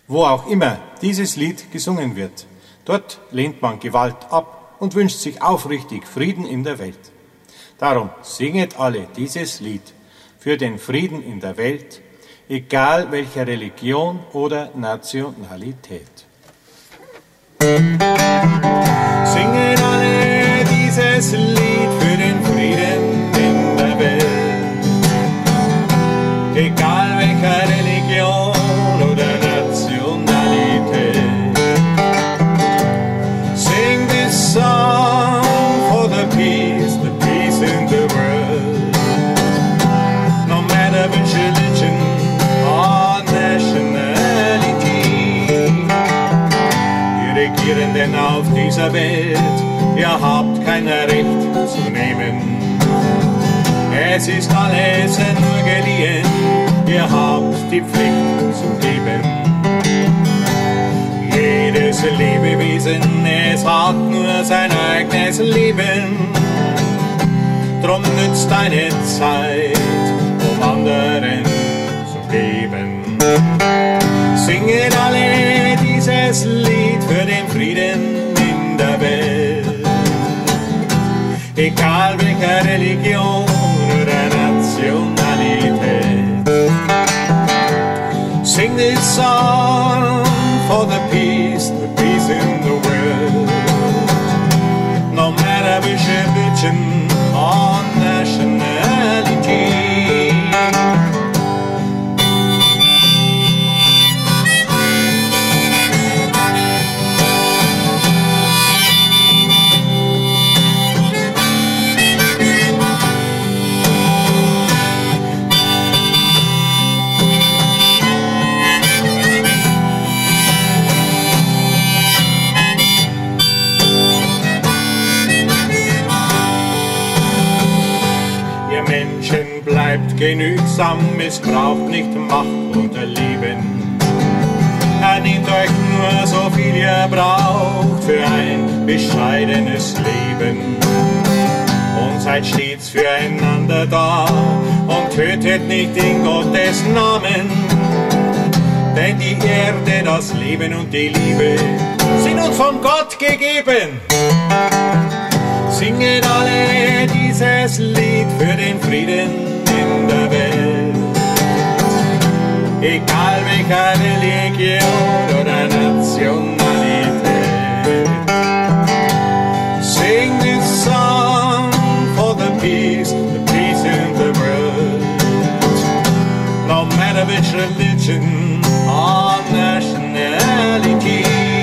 Wo auch immer dieses Lied gesungen wird, dort lehnt man Gewalt ab und wünscht sich aufrichtig Frieden in der Welt. Darum singet alle dieses Lied für den Frieden in der Welt, egal welcher Religion oder Nationalität. Singet alle dieses Lied für den Frieden in der Welt, egal welcher Religion oder Nationalität. Sing this song for the peace in the world, no matter which religion or nationality. Ihr Regierenden auf dieser Welt, ihr habt kein Recht zu nehmen. Es ist alles nur geliehen, ihr habt die Pflicht zu geben. Jedes Lebewesen, es hat nur sein eigenes Leben. Drum nützt deine Zeit, um anderen zu geben. Singet alle dieses Lied für den Frieden in der Welt, egal welcher Religion oder Nationalität. Sing this song for the peace in the world, no matter which religion or nationality. Bleibt genügsam, missbraucht nicht Macht oder Leben. Nehmt euch nur so viel ihr braucht für ein bescheidenes Leben. Und seid stets füreinander da und tötet nicht in Gottes Namen. Denn die Erde, das Leben und die Liebe sind uns von Gott gegeben. Singet alle dieses Lied für den Frieden in der Welt, egal welcher Religion oder Nationalität. Sing this song for the peace in the world, no matter which religion or nationality.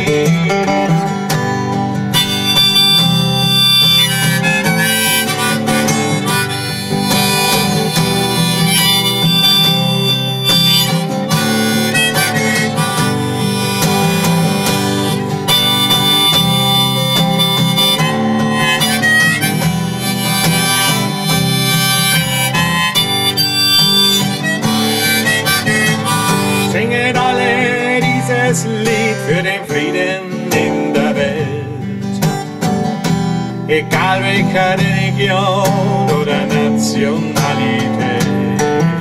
Singet alle dieses Lied für den Frieden in der Welt, egal welcher Religion oder Nationalität.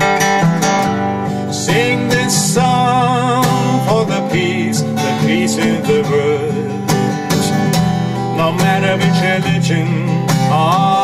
Sing this song for the peace in the world, no matter which religion or